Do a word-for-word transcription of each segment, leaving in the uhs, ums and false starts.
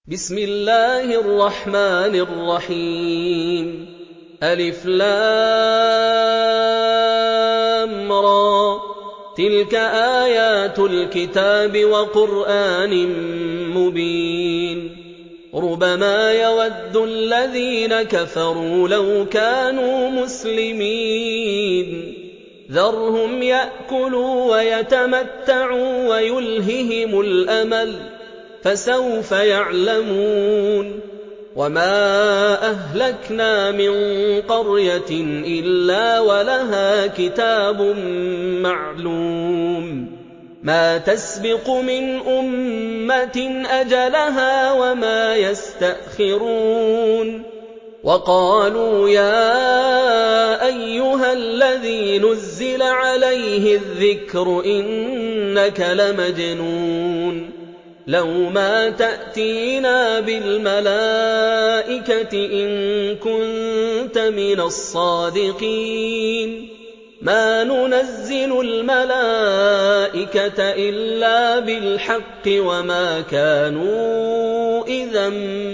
بسم الله الرحمن الرحيم ألف لام را تلك آيات الكتاب وقرآن مبين ربما يود الذين كفروا لو كانوا مسلمين ذرهم يأكلوا ويتمتعوا ويلههم الأمل فسوف يعلمون وما أهلكنا من قرية إلا ولها كتاب معلوم ما تسبق من أمة أجلها وما يستأخرون وقالوا يا أيها الذي نزل عليه الذكر إنك لمجنون لو ما تأتينا بالملائكة إن كنت من الصادقين ما ننزل الملائكة إلا بالحق وما كانوا إذا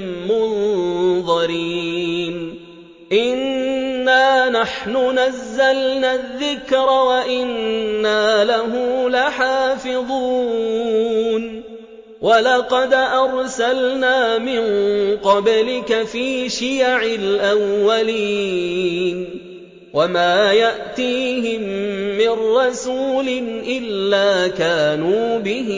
منظرين إنا نحن نزلنا الذكر وإنا له لحافظون ولقد أرسلنا من قبلك في شيع الأولين وما يأتيهم من رسول إلا كانوا به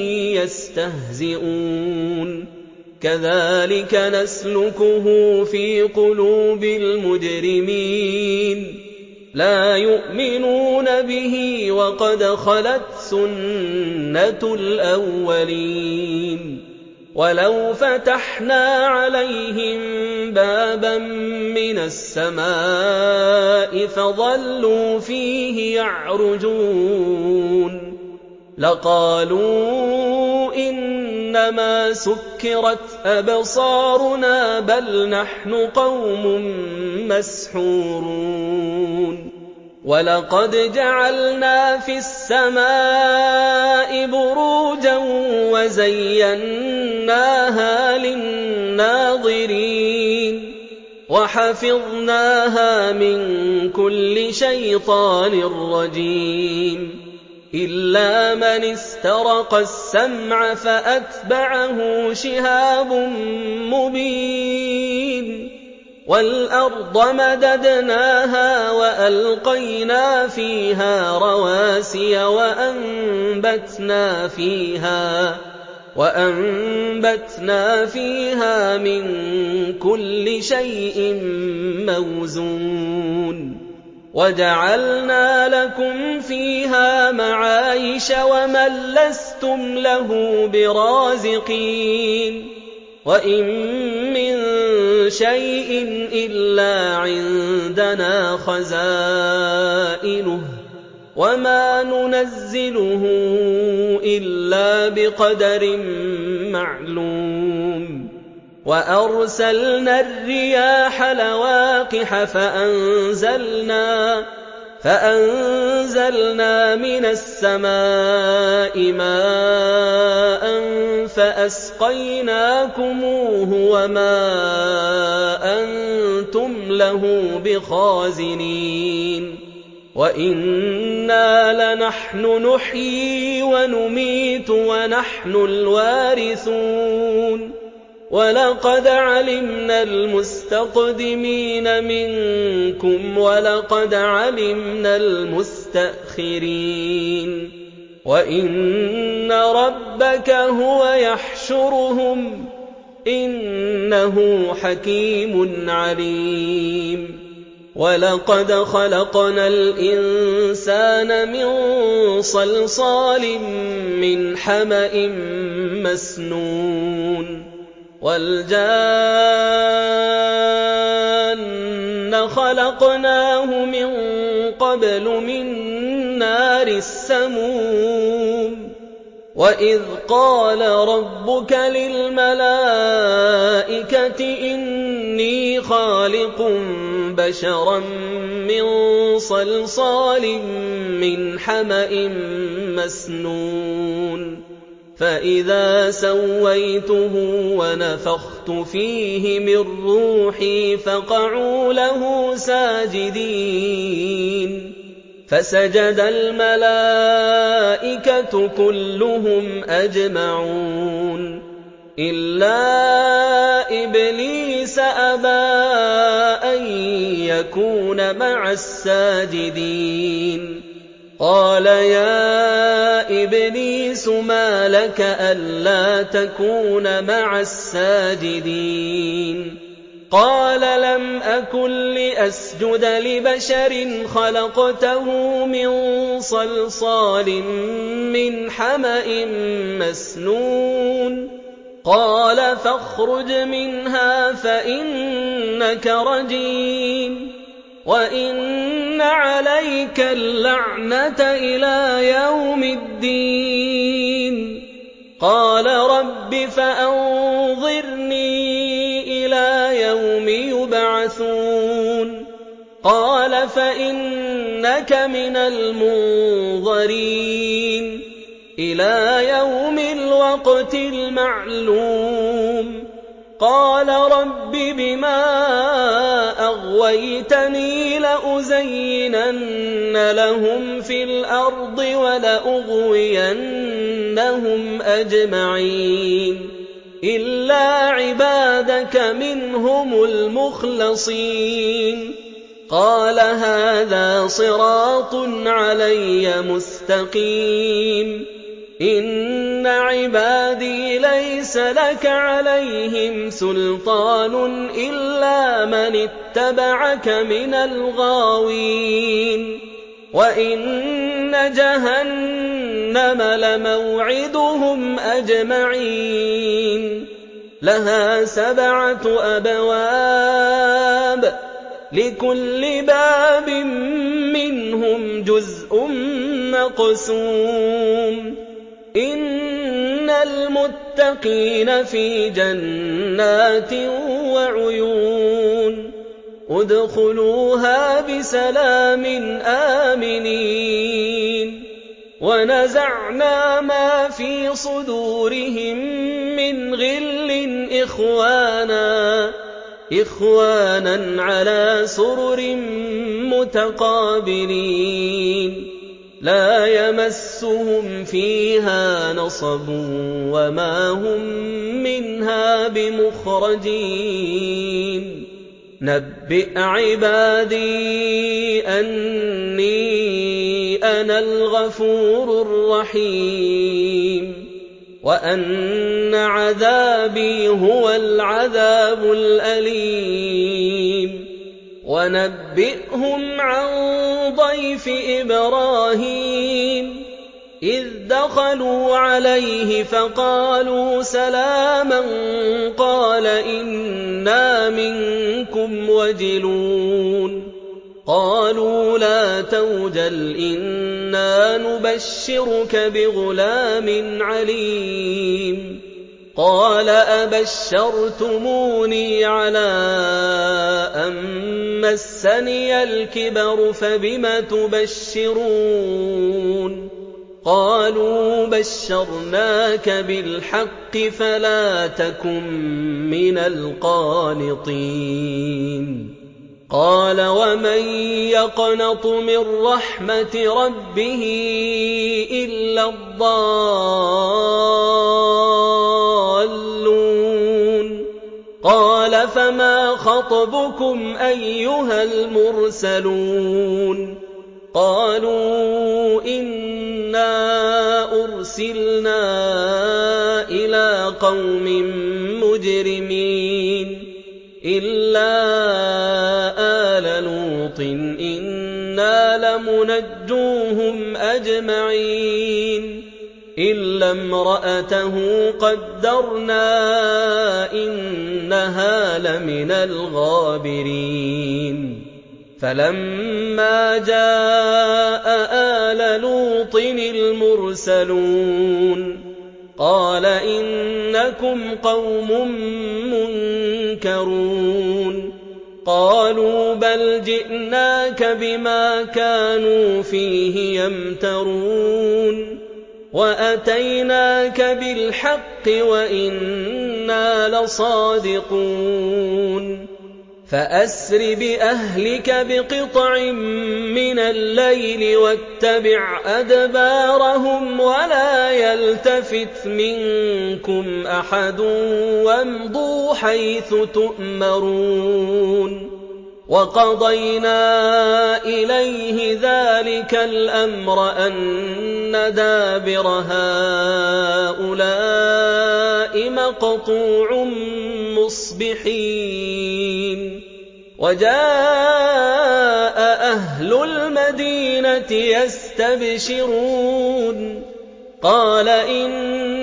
يستهزئون كذلك نسلكه في قلوب المجرمين لا يؤمنون به وقد خلت سنة الأولين ولو فتحنا عليهم بابا من السماء فظلوا فيه يعرجون لقالوا إنما سكرت أبصارنا بل نحن قوم مسحورون ولقد جعلنا في السماء بروجا وزيناها للناظرين وحفظناها من كل شيطان رجيم إلا من استرق السمع فأتبعه شهاب مبين والأرض مددناها وألقينا فيها رواسي وأنبتنا فيها وأنبتنا فيها من كل شيء موزون وجعلنا لكم فيها معايش ومن لستم له برازقين وإن من شيء إلا عندنا خزائنه وما ننزله إلا بقدر معلوم وأرسلنا الرياح لواقح فأنزلنا فأنزلنا من السماء ماء فأسقيناكموه وما أنتم له بخازنين وإنا لنحن نحيي ونميت ونحن الوارثون ولقد علمنا المستقدمين منكم ولقد علمنا المستأخرين وإن ربك هو يحشرهم إنه حكيم عليم ولقد خلقنا الإنسان من صلصال من حمأ مسنون والجان خلقناه من قبل من نار السموم وإذ قال ربك للملائكة إني خالق بشرا من صلصال من حمأ مسنون فإذا سويته ونفخت فيه من روحي فقعوا له ساجدين فسجد الملائكة كلهم أجمعون إلا إبليس أبى أن يكون مع الساجدين قال يا إبليس ما لك ألا تكون مع الساجدين قال لم أكن لأسجد لبشر خلقته من صلصال من حمأ مسنون قال فاخرج منها فإنك رجيم وإن عليك اللعنة إلى يوم الدين قال رب فأنظرني إلى يوم يبعثون قال فإنك من المنظرين إلى يوم الوقت المعلوم قال رب بما أغويتني لأزينن لهم في الأرض ولأغوينهم أجمعين إلا عبادك منهم المخلصين قال هذا صراط علي مستقيم إن عبادي ليس لك عليهم سلطان إلا من اتبعك من الغاوين وإن جهنم لموعدهم أجمعين لها سبعة أبواب لكل باب منهم جزء مقسوم إن المتقين في جنات وعيون ادخلوها بسلام آمنين ونزعنا ما في صدورهم من غل إخوانا إخوانا على سرر متقابلين لا يمسهم فيها نصب وما هم منها بمخرجين نبئ عبادي أني أنا الغفور الرحيم وأن عذابي هو العذاب الأليم ونبئهم عن ضيف إبراهيم إذ دخلوا عليه فقالوا سلاما قال إنا منكم وجلون قالوا لا توجل إنا نبشرك بغلام عليم قال أبشرتموني على أن مسني الكبر فبم تبشرون قالوا بشرناك بالحق فلا تكن من القانطين قال ومن يقنط من رحمة ربه إلا الضالون قال فما خطبكم أيها المرسلون قالوا إنا أرسلنا إلى قوم مجرمين إلا آل لوط إنا لمنجوهم أجمعين إلا امرأته قدرنا إنها لمن الغابرين فلما جاء آل لوط المرسلون قال إنكم قوم منكرون قالوا بل جئناك بما كانوا فيه يمترون وَأَتَيْنَاكَ بِالْحَقِّ وَإِنَّا لَصَادِقُونَ فَأَسْرِ بِأَهْلِكَ بِقِطْعٍ مِّنَ اللَّيْلِ وَاتَّبِعْ أَدْبَارَهُمْ وَلَا يَلْتَفِتْ مِنكُمْ أَحَدٌ وَامْضُوا حَيْثُ تُؤْمَرُونَ وَقَضَيْنَا إِلَيْهِ ذَلِكَ الْأَمْرَ أَنَّ دَابِرَ هَٰؤُلَاءِ مَقْطُوعٌ مُّصْبِحِينَ وَجَاءَ أَهْلُ الْمَدِينَةِ يَسْتَبْشِرُونَ قَالَ إِنَّ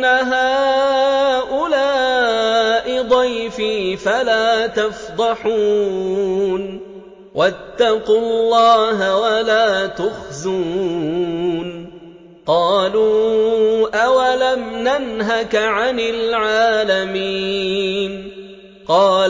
هَٰؤُلَاءِ ضَيْفِي فَلَا تَفْضَحُونِ وَاتَّقُوا اللَّهَ وَلَا تُخْزُونِ قَالُوا أَوَلَمْ نَنْهَكَ عَنِ الْعَالَمِينَ قَالَ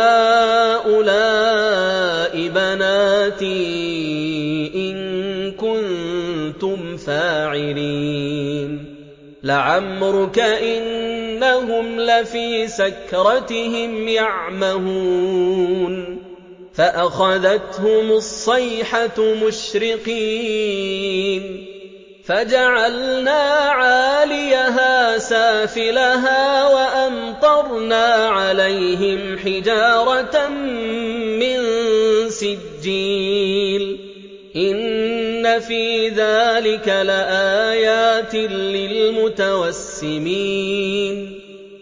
هَٰؤُلَاءِ بَنَاتِي إِن كُنتُمْ فَاعِلِينَ لَعَمْرُكَ إِنَّهُمْ لَفِي سَكْرَتِهِمْ يَعْمَهُونَ فَأَخَذَتْهُمُ الصَّيْحَةُ مُشْرِقِينَ فَجَعَلْنَا عَالِيَهَا سَافِلَهَا وَأَمْطَرْنَا عَلَيْهِمْ حِجَارَةً مِّن سِجِّيلٍ إِنَّ فِي ذَلِكَ لَآيَاتٍ لِّلْمُتَوَسِّمِينَ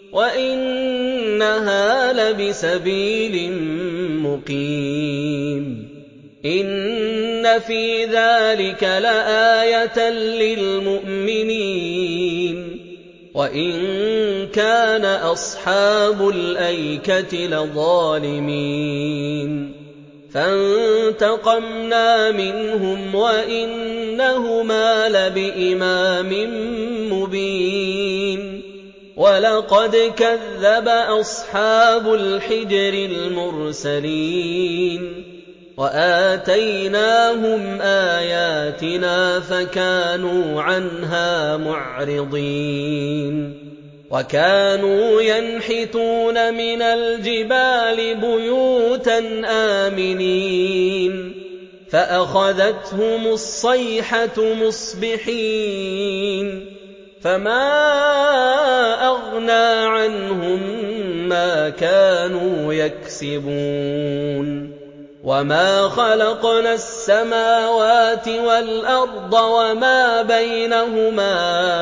وَإِنَّهَا لَبِسَبِيلٍ مُّقِيمٍ إِنَّ فِي ذَلِكَ لَآيَةً لِّلْمُؤْمِنِينَ وَإِن كَانَ أَصْحَابُ الْأَيْكَةِ لَظَالِمِينَ فَانتَقَمْنَا مِنْهُمْ وَإِنَّهُمَا لَبِإِمَامٍ مُّبِينٍ وَلَقَدْ كَذَّبَ أَصْحَابُ الْحِجْرِ الْمُرْسَلِينَ وَآتَيْنَاهُمْ آيَاتِنَا فَكَانُوا عَنْهَا مُعْرِضِينَ وَكَانُوا يَنْحِتُونَ مِنَ الْجِبَالِ بُيُوتًا آمِنِينَ فَأَخَذَتْهُمُ الصَّيْحَةُ مُصْبِحِينَ فَمَا أَغْنَىٰ عَنْهُم مَّا كَانُوا يَكْسِبُونَ وَمَا خَلَقْنَا السَّمَاوَاتِ وَالْأَرْضَ وَمَا بَيْنَهُمَا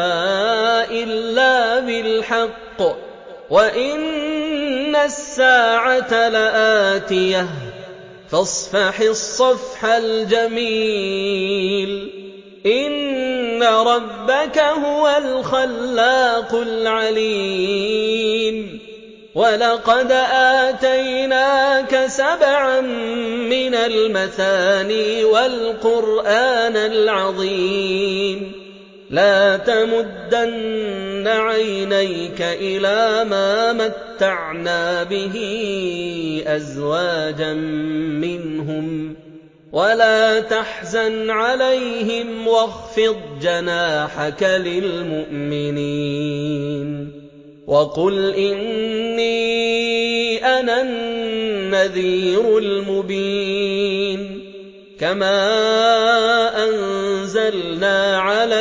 إِلَّا بِالْحَقِّ وَإِنَّ السَّاعَةَ لَآتِيَةٌ فَاصْفَحِ الصَّفْحَ الْجَمِيلَ إِنَّ رَبَّكَ هُوَ الْخَلَّاقُ الْعَلِيمُ وَلَقَدْ آتَيْنَاكَ سَبْعًا مِّنَ الْمَثَانِي وَالْقُرْآنَ الْعَظِيمَ لَا تَمُدَّنَّ عَيْنَيْكَ إِلَىٰ مَا مَتَّعْنَا بِهِ أَزْوَاجًا مِّنْهُمْ وَلَا تَحْزَنْ عَلَيْهِمْ وَاخْفِضْ جَنَاحَكَ لِلْمُؤْمِنِينَ وَقُلْ إِنِّي أَنَا النَّذِيرُ الْمُبِينُ كَمَا أَنزَلْنَا عَلَى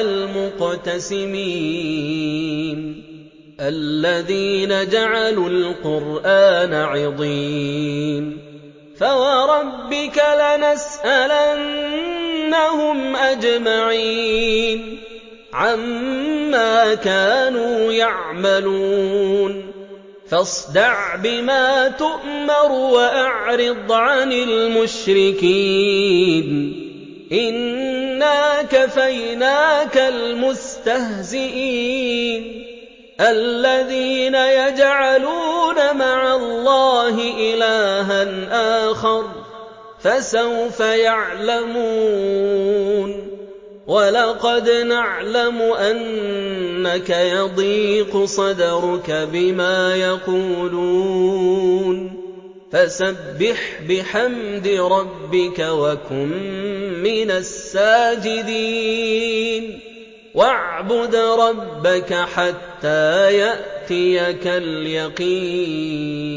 الْمُقْتَسِمِينَ الَّذِينَ جَعَلُوا الْقُرْآنَ عِضِينَ فَوَرَبِّكَ لَنَسْأَلَنَّهُمْ أَجْمَعِينَ عَمَّا كَانُوا يَعْمَلُونَ فَاصْدَعْ بِمَا تُؤْمَرُ وَأَعْرِضْ عَنِ الْمُشْرِكِينَ إِنَّا كَفَيْنَاكَ الْمُسْتَهْزِئِينَ الَّذِينَ يَجْعَلُونَ مَعَ اللَّهِ إِلَٰهًا آخَرَ فَسَوْفَ يَعْلَمُونَ وَلَقَدْ نَعْلَمُ أَنَّكَ يَضِيقُ صَدْرُكَ بِمَا يَقُولُونَ فَسَبِّحْ بِحَمْدِ رَبِّكَ وَكُن مِّنَ السَّاجِدِينَ وَاعْبُدْ رَبَّكَ حَتَّىٰ يَأْتِيَكَ الْيَقِينُ